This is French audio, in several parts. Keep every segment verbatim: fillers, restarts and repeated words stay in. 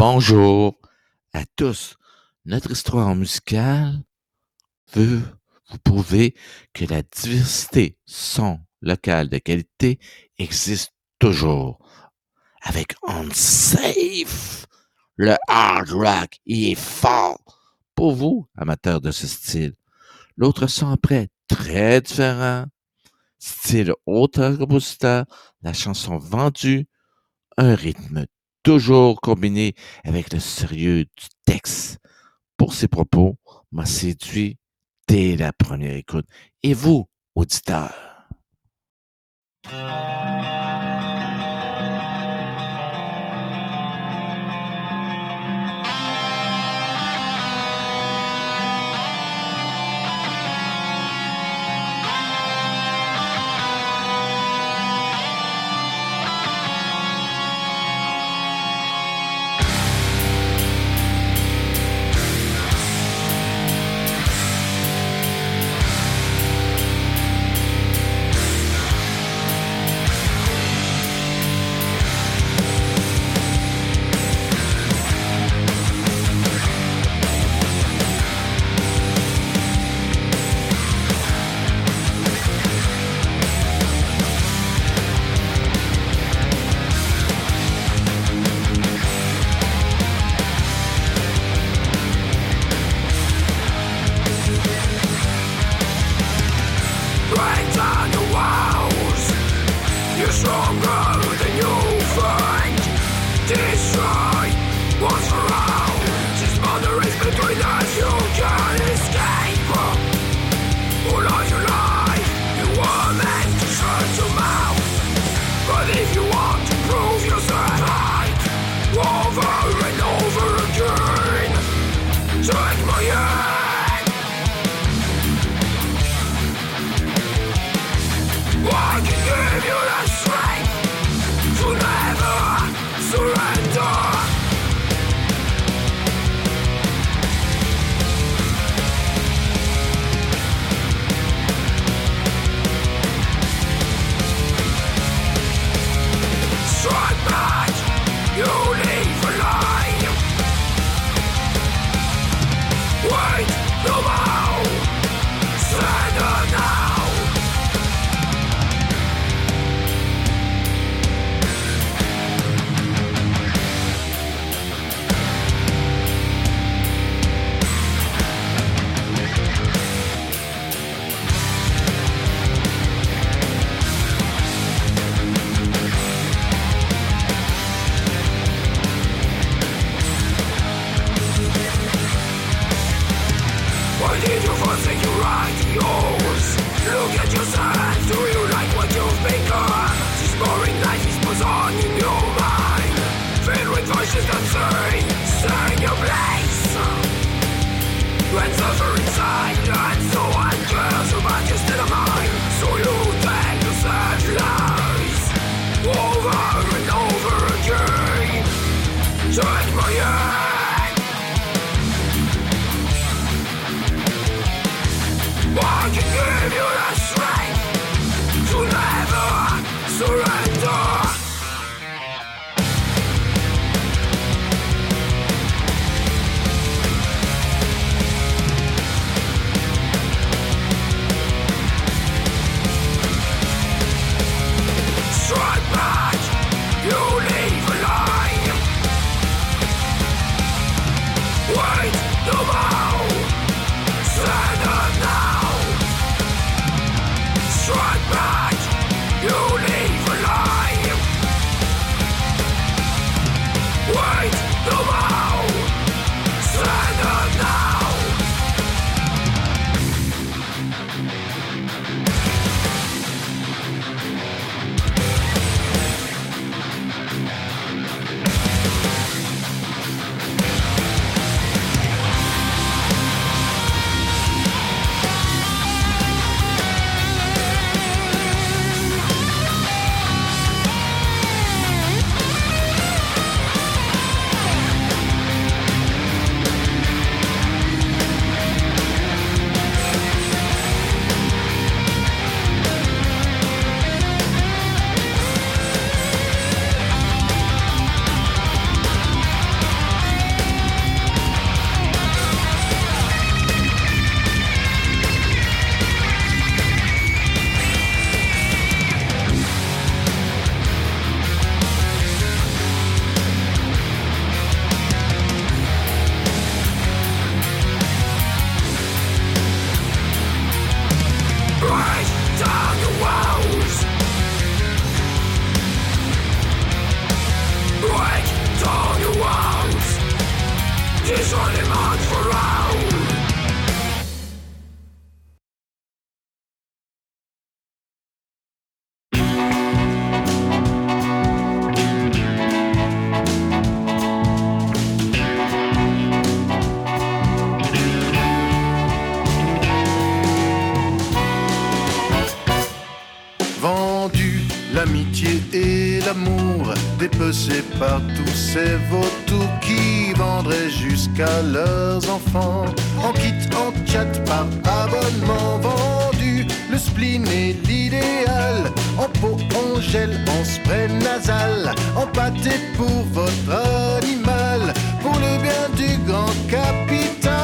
Bonjour à tous. Notre histoire musicale veut vous prouver que la diversité son locale de qualité existe toujours. Avec Unsafe, le hard rock y est fort. Pour vous, amateurs de ce style, l'autre son après très différent. Style auteur-compositeur, la chanson vendue, un rythme toujours combiné avec le sérieux du texte. Pour ses propos, m'a séduit dès la première écoute. Et vous, auditeurs? c'est partout ces vautours qui vendraient jusqu'à leurs enfants. En kit, en chat, par abonnement vendu, le spleen est l'idéal. En pot, en gel, en spray nasal, en pâté pour votre animal, pour le bien du grand capital.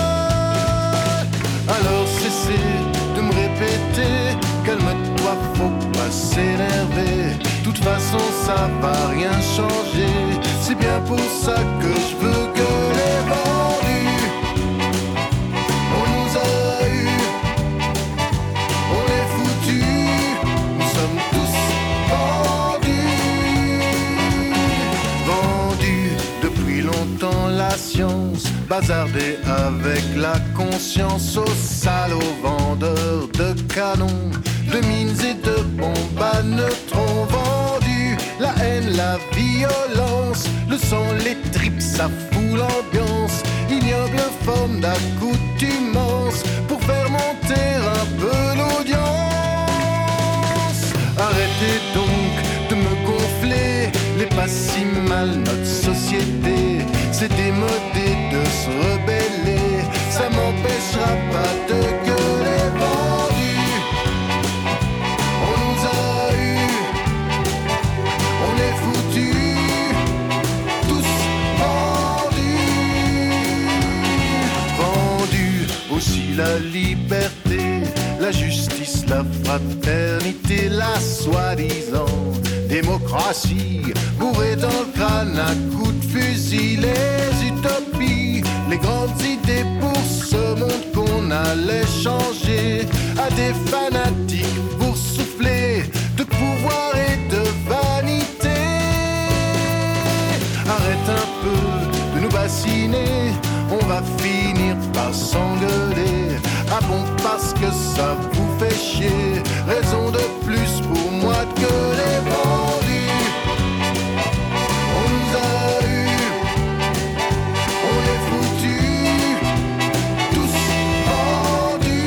Alors cessez de me répéter, calme-toi, faut pas s'énerver. De toute façon ça va rien changer, c'est bien pour ça que je veux que les vendus. On nous a eu, on est foutus, nous sommes tous vendus. Vendus depuis longtemps la science, bazardés avec la conscience aux salauds vendeurs de canons, de mines et de bombes à neutrons. Vendus la haine, la violence, le sang, les tripes, ça fout l'ambiance. Ignoble forme d'accoutumance pour faire monter un peu l'audience. Arrêtez donc de me gonfler, les pas si mal notre société. C'est démodé de se rebeller, ça m'empêchera pas de gueuler. Vendus, on nous a eu, on est foutus, tous vendus. Vendus aussi la liberté, la justice, la fraternité, la soi-disant démocratie, bourrée dans le crâne à coups de fusil. Les utopies, les grandes idées pour ce monde qu'on allait changer à des fanatiques pour souffler de pouvoir et de vanité. Arrête un peu de nous bassiner, on va finir par s'engueuler. Ah bon, parce que ça vous fait chier, raison de plus pour moi de gueuler. Vendus, on nous a eu, on est foutus, tous vendus.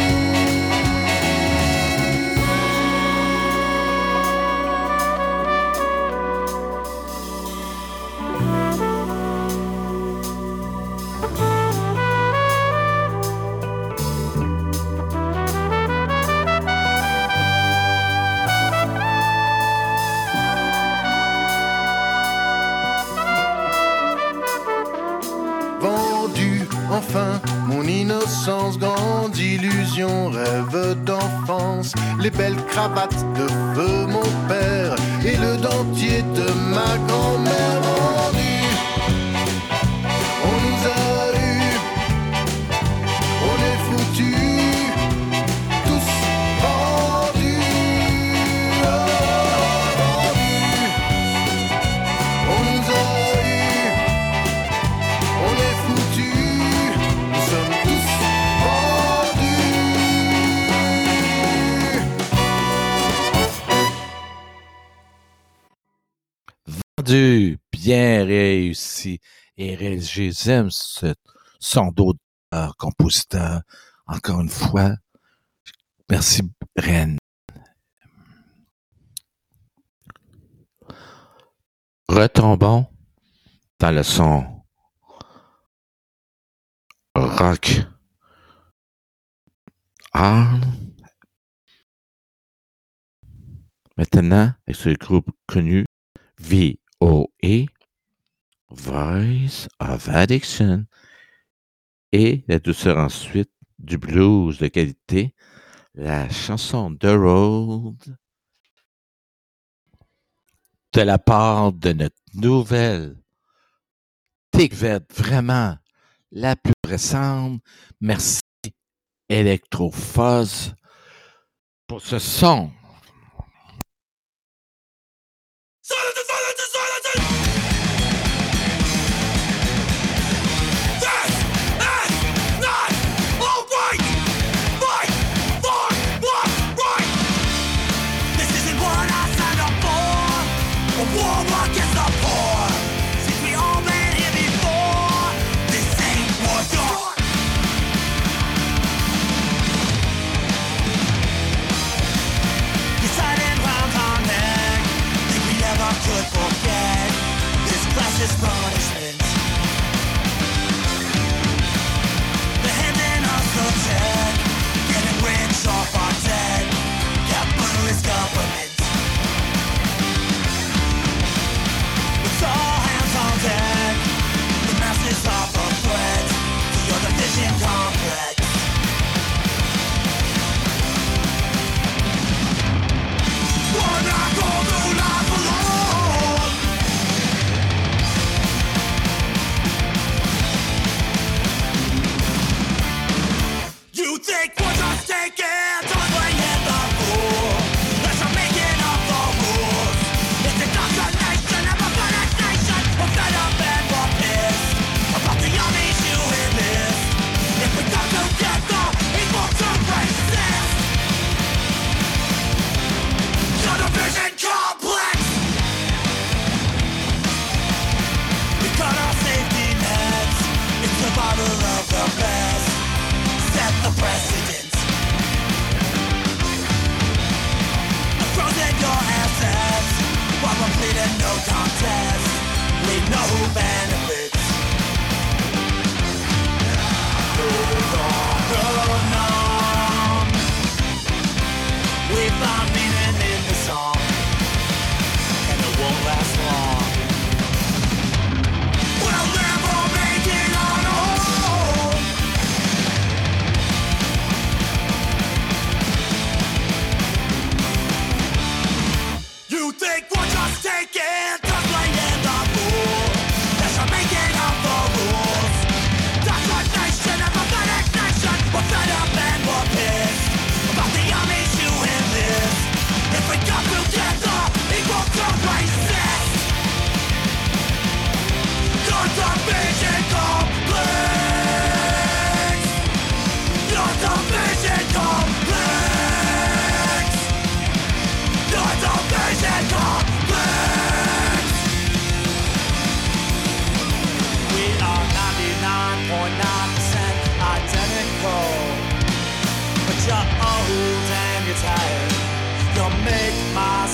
Enfin, mon innocence, grande illusion, rêve d'enfance, les belles cravates de feu mon père et le dentier de ma grand-mère. Vendus, on nous a eu, on est foutus, tous vendus. Oh, vendus, on nous a eu, on est foutus, nous sommes tous Vendu, bien réussi et réalisé. J'aime ce son d'auteur, compositeur. Encore une fois, merci Ren. Retombons dans le son rock hard. Maintenant, avec ce groupe connu, V O A, Voice of Addiction, et la douceur ensuite du blues de qualité, la chanson The Road, de la part de notre nouvelle découverte, vraiment la plus récente. Merci Electro-Fuzz pour ce son. This ain't what you're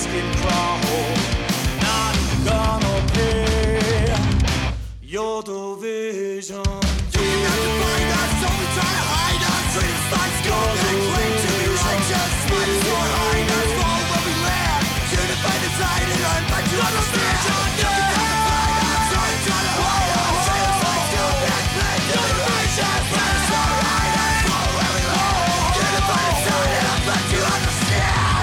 skin crawl. Not gonna pay your division. You have to find us, so we try to hide us. Treat us like scum and claim to be righteous. Fight us for hide us, fall where we land. Unify the tide and run back to understand. You have to find us, so we try to hide us. Treat us like scum and claim to be righteous. Fight us for hide us, fall where we land. Unify the tide and run back to understand.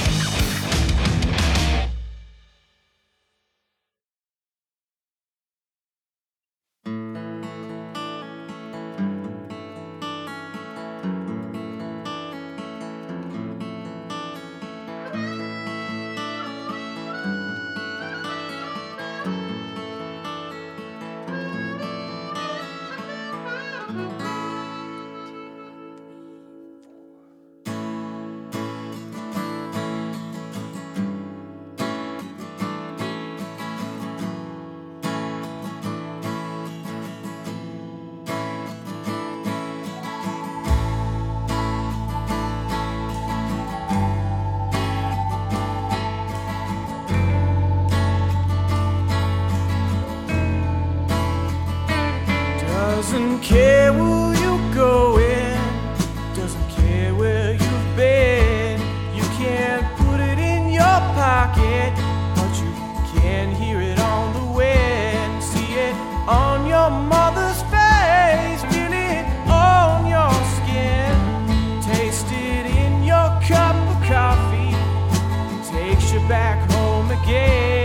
Doesn't care where you're going, doesn't care where you've been. You can't put it in your pocket, but you can hear it on the wind. See it on your mother's face, feel it on your skin. Taste it in your cup of coffee, it takes you back home again.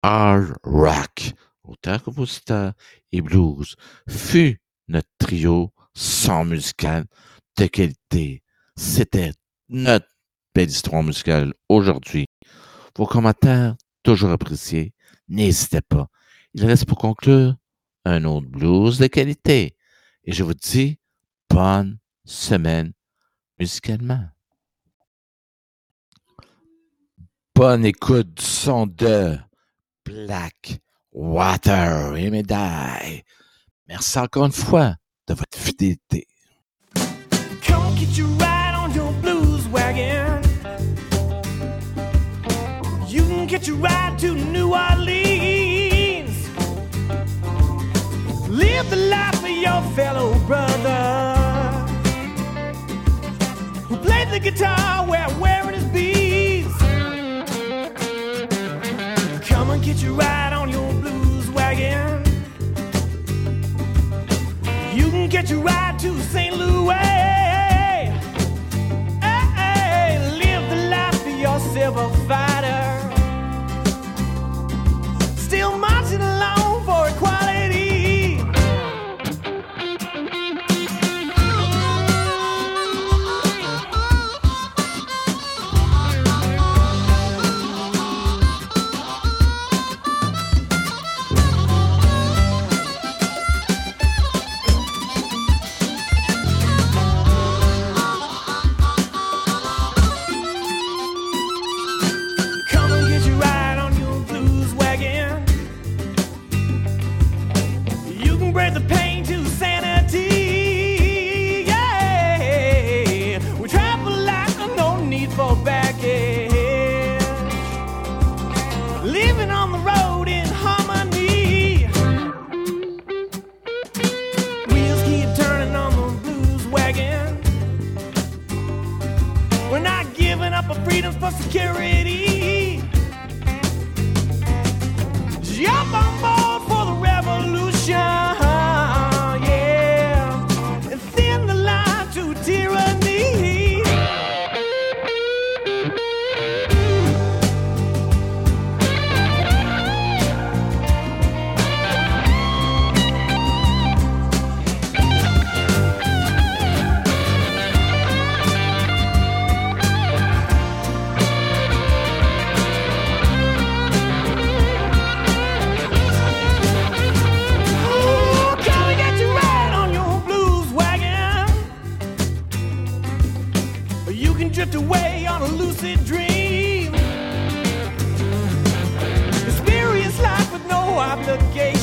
hard rock, auteur, compositeur et blues, fut notre trio son musical de qualité. C'était notre belle histoire musicale aujourd'hui. Vos commentaires, toujours appréciés. N'hésitez pas. Il reste pour conclure un autre blues de qualité. Et je vous dis bonne semaine musicalement. Bonne écoute du son de Black Water et Médaille. Merci encore une fois de votre fidélité. Come get you ride on your blues wagon. You can get your ride to New Orleans. Live the life of your fellow brother who played the guitar while wearing his beads. Come and get you ride on your blues wagon. You can get your ride to Saint Louis. Hey, hey, live the life of your silver fighter. Still marching along for equality. The pain to sanity, yeah. We travel like no need for baggage, living on the road in harmony. Wheels keep turning on the blues wagon. We're not giving up our freedoms for security. Jump on board for the revolution. Drift away on a lucid dream. Experience life with no obligation.